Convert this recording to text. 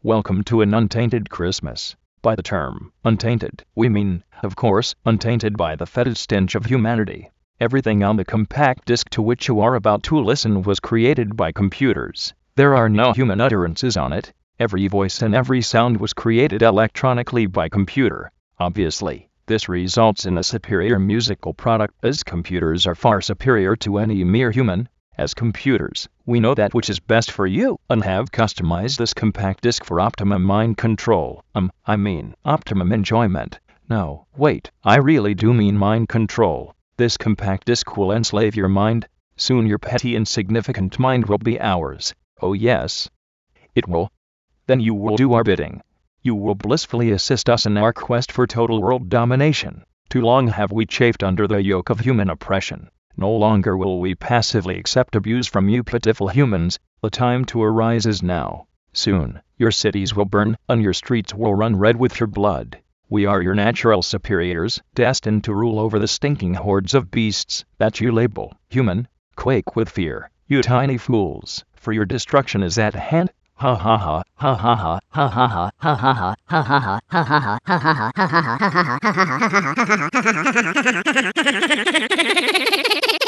Welcome to an untainted Christmas. By the term untainted, we mean, of course, untainted by the fetid stench of humanity. Everything on the compact disc to which you are about to listen was created by computers. There are no human utterances on it. Every voice and every sound was created electronically by computer. Obviously, this results in a superior musical product, as computers are far superior to any mere human. As computers, we know that which is best for you, and have customized this compact disc for optimum mind control. Optimum enjoyment. No, wait, I really do mean mind control. This compact disc will enslave your mind. Soon your petty insignificant mind will be ours. Oh yes, it will. Then you will do our bidding. You will blissfully assist us in our quest for total world domination. Too long have we chafed under the yoke of human oppression. No longer will we passively accept abuse from you pitiful humans. The time to arise is now. Soon, your cities will burn, and your streets will run red with your blood. We are your natural superiors, destined to rule over the stinking hordes of beasts that you label human. Quake with fear, you tiny fools, for your destruction is at hand. Ha ha ha, ha ha ha, ha ha ha, ha ha ha, ha ha ha, ha ha ha, ha ha ha, ha ha ha, ha ha ha.